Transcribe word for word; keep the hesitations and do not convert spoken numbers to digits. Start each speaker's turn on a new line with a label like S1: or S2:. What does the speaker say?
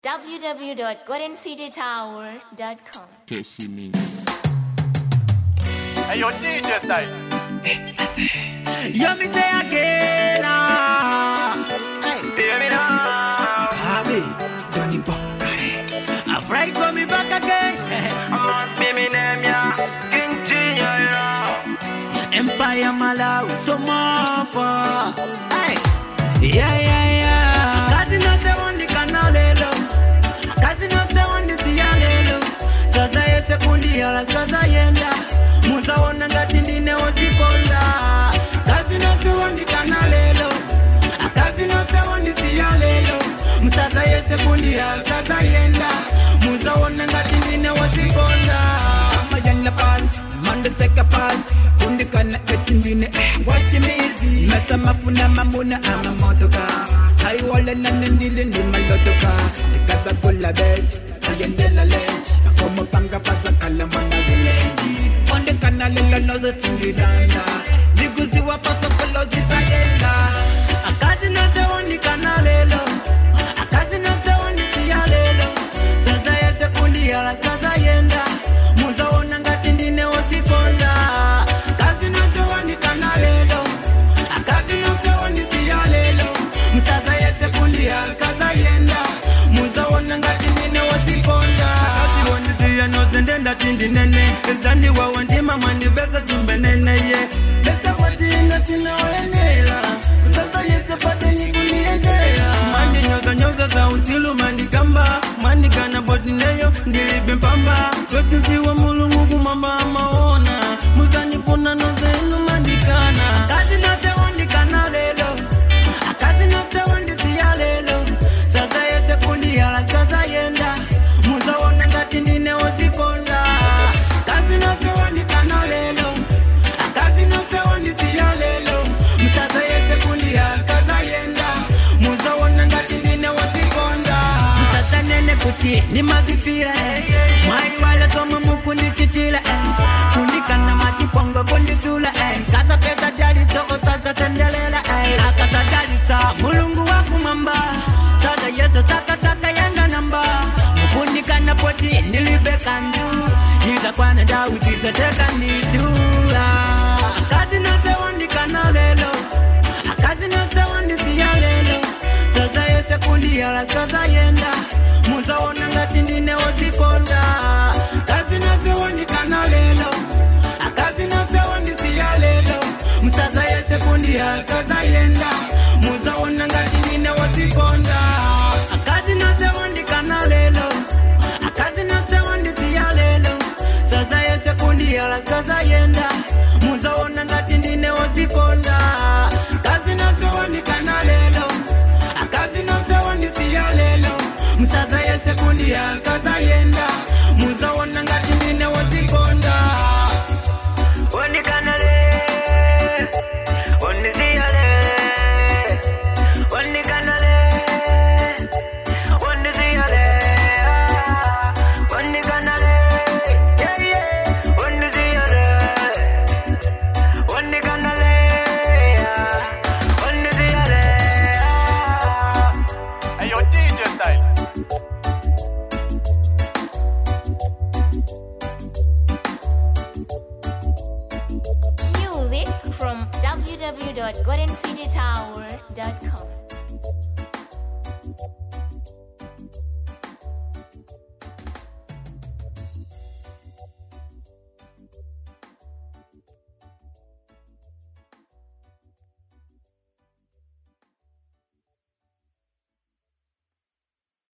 S1: w w w dot golden city tower dot com.
S2: Hey,
S3: yo, D J style.
S4: Yo, me say again, ah. Hey,
S3: Hear me now.
S4: Fabi, Donny Bongare. Afraid for me back again.
S3: I'm on baby name, yeah. King Junior, yeah.
S4: Empire Malawi, so more for. Hey, yeah, yeah, yeah. Kazi no se wandi kanalelo. Kazi no se wandi siyalelo. Sasa yese kundi ala sasa yenda. Musa wona ngati ndine wosikonda. Kazi no se wandi kanalelo. Kazi no se wandi siyalelo. Musa yese kundi ala sasa yenda. Musa wona ngati ndine wosikonda. Amayana pants, manda seka pants. Kundi kana etindine, watch me easy. Mesa mafuna mamuna ama motoka. Sai wala nanendile ndi malotoka. Dikaza kula best, ayendela lens. Como panga pasa kalamana village. Onde kanalelo nozo singidanda. Niguzi wapasa kolozi sayenda. Akazi no se woni kanalelo. Akazi no se woni siyalelo. Sasa yese kundi ala sasa yenda. Muza wona ngati ndine wosikonda. Akazi no se woni kanalelo. Akazi no se woni siyalelo. Sasa yese kundi ala sasa yenda. Muza wona ngati ndine wosikonda. Nozendenda tindi nene Zandi wa wandima maniveza tumbenene ye Besta wati inga sina oenela Sasa yese pate ni kuniendea Mandi nyoza nyoza za usilu mandi kamba Mandi kana bodi neyo ndilibe mpamba Kwetu ziwa mulungu kumamba maona Muzani puna noze inu mandi kana Kazi noze wandi kana lelo Kazi noze wandi siya lelo Sasa yese kundi ala sasa yenda Muza wona ngati ndine wosikonda. Kazi no se wandi kanalelo. Kazi no se wandi siyalelo. Msasa yese kundi ya kaza yenda. Muza wona ngati ndine wosikonda. Msasa nene kuti ni mazifira eh. Mwai wale tomo mukundi chichila eh. Kundi kana matipongo kundi tula eh. Kaza pesa jali soko sasa sendelela eh. Akasa jali sa mulungu wakumamba. Sasa yeso saka saka yanga namba. Mukundi kana poti nilibe kandu. Hiza kwana dawu ziza teka nitula. Akazi no se wandi kanalelo. Akazi no se wandi siyalelo. Sasa yese kundi ala sasa yenda. Musa wona ngati ndine wosikonda. Akazi no se wandi kanalelo. Akazi no se wandi siyalelo. Sasa yese kundi ala sasa yenda. Musa wona ngati ndine wosikonda. Akazi no se wandi kanalelo. Akazi no se wandi siyalelo. Sasa yese kundi ala sasa yenda. Musa wona ngati ndine wosikonda. Akazi no se wandi kanalelo. Akazi no se wandi siyalelo. Sasa yese kundi ala sasa